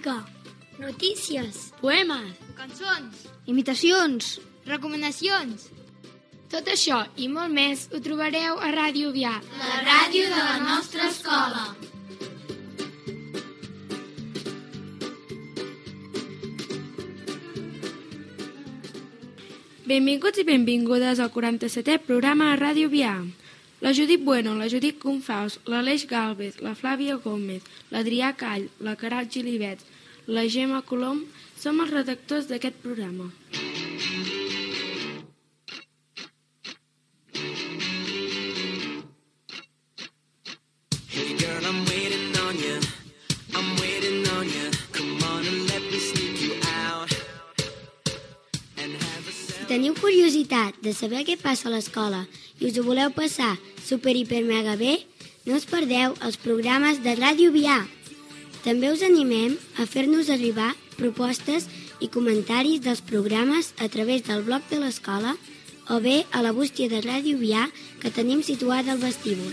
música, notícies, poemes, cançons, imitacions, recomanacions. Tot això i molt més ho trobareu a Ràdio Vià, la ràdio de la nostra escola. Benvinguts i benvingudes al 47è programa a Ràdio Vià. La Judit Bueno, la Judit Confaus, l'Aleix Gálvez, la Flàvia Gómez, l'Adrià Call, la Queralt Gilibet, la Gemma Colom som els redactors d'aquest programa. Si teniu curiositat de saber què passa a l'escola i us ho voleu passar super, hiper, mega bé, no us perdeu els programes de Ràdio Vià. També us animem a fer-nos arribar propostes i comentaris dels programes a través del blog de l'escola o bé a la bústia de Ràdio Vià que tenim situada al vestíbul.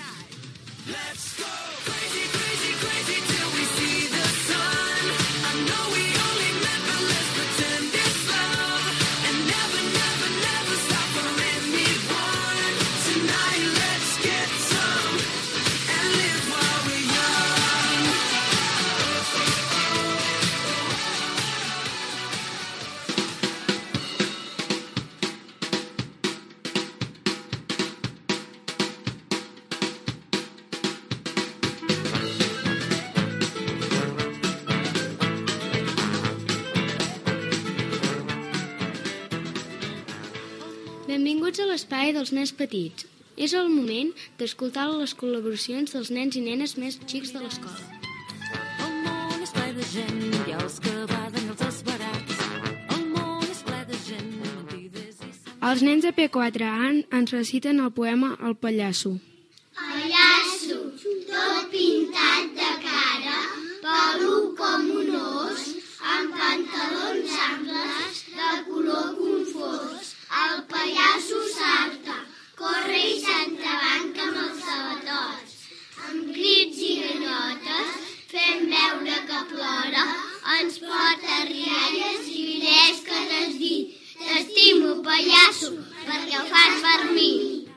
Benvinguts a l'espai dels nens petits. És el moment d'escoltar les col·laboracions dels nens i nenes més xics de l'escola. El món és ple de gent, hi ha els que baden els esperats. El món és ple de gent, mentides i... Els nens de P4A ens reciten el poema El pallasso. Pallasso, tot pintat de cara, pelut com un os, amb pantalons amples de color confós. El pallasso salta, corre i s'entrebanca amb els sabatots. Amb crits i ganyotes fem veure que plora, ens porta rialles i gresques es dir t'estimo, pallasso, perquè ho fas per mi.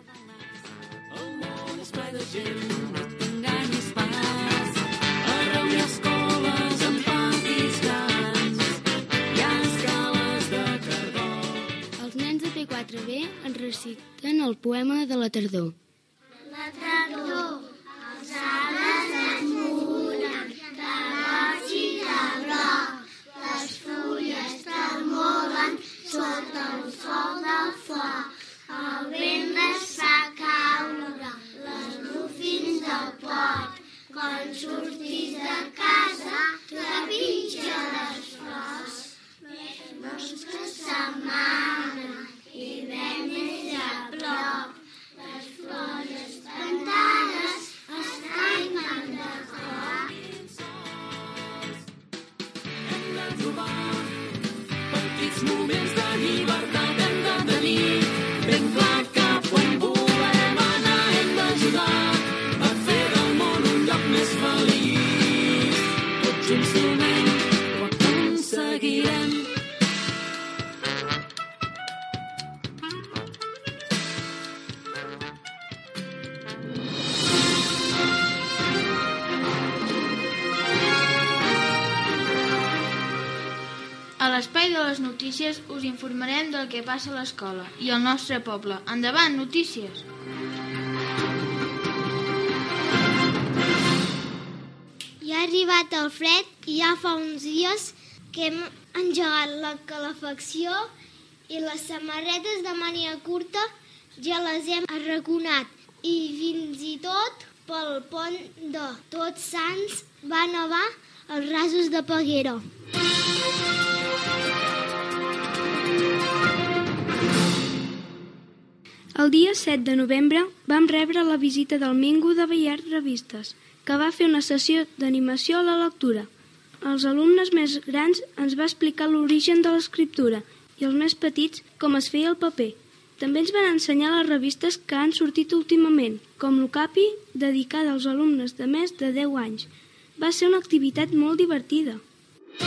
El món és ple de gent, no t'enganyis pas. Arreu hi ha escoles amb patis grans, hi ha escales de carbó. Els nens de P4B ens reciten el poema de la tardor. La tardor, els arbres es muren, de roig i de groc. Les fulles tremolen sota el sol del foc. El vent les fa caure, les rufins del pot. Quan surtis de casa, trepitja les flors. Doncs que s'amaguen i venes a prop. Les flors espantades es tanquen de cop. Hem de trobar petits moments de llibertat, hem de tenir ben clar cap on volem anar, hem d'ajudar a fer del món un lloc més feliç. Tots junts donem, ho aconseguirem. A l'espai de les notícies us informarem del que passa a l'escola i al nostre poble. Endavant, notícies! Ja ha arribat el fred i ja fa uns dies que hem engegat la calefacció i les samarretes de màniga curta ja les hem arraconat i fins i tot pel pont de Tots Sants va nevar els rasos de Peguera. El dia 7 de novembre vam rebre la visita del Mingo de Bellart Revistes, que va fer una sessió d'animació a la lectura. Els alumnes més grans ens va explicar l'origen de l'escriptura i els més petits com es feia el paper. També ens van ensenyar les revistes que han sortit últimament, com l'Ocapi, dedicada als alumnes de més de 10 anys. Va ser una activitat molt divertida.